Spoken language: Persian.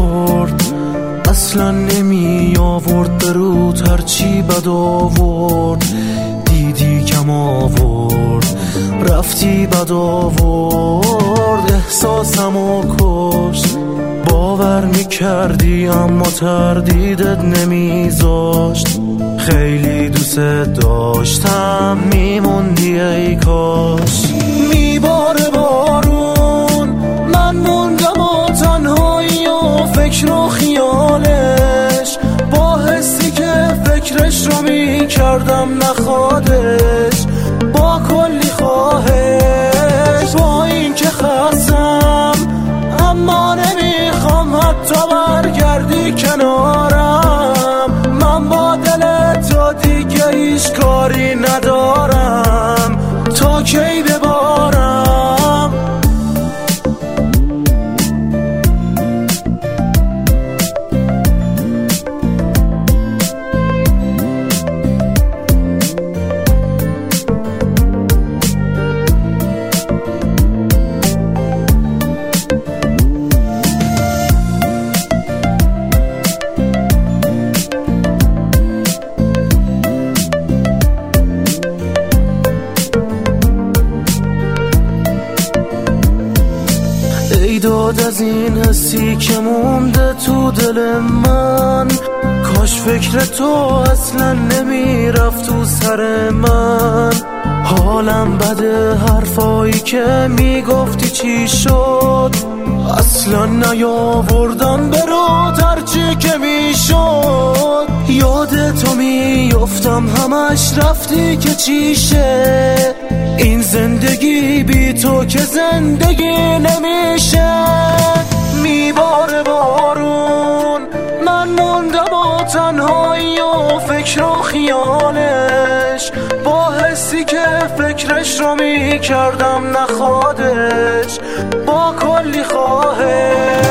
آورد، اصلا نمی آورد برود هرچی بد آورد. دیدی کم آورد رفتی بد آورد، احساسمو کشت. باور میکردی اما تردیدت نمیذاشت. خیلی دوست داشتم میموندی ای کاش. میباره بارون من موندم و تنهایی و فکر و خیالش، با حسی که فکرش رو میکردم نخوادش، با کلی خواهش. با این که خستم اما نمیخوام حتی برگردی کنارم. من با دل تو دیگه هیچ کاری ندارم، تا کی ببارم. داد از این حسی که مونده تو دل من، کاش فکر تو اصلا نمیرفت تو سر من. حالم بده حرفایی که میگفتی چی شد، اصلا نیاوردم برات هرچی که میشد. یاد تو میافتم همش رفتی که چیشه، این زندگی بی تو که زندگی نمیشه. میباره بارون من موندم و تنهایی و فکر و خیالش، با حسی که فکرش رو میکردم نخوادش، با کلی خواهش.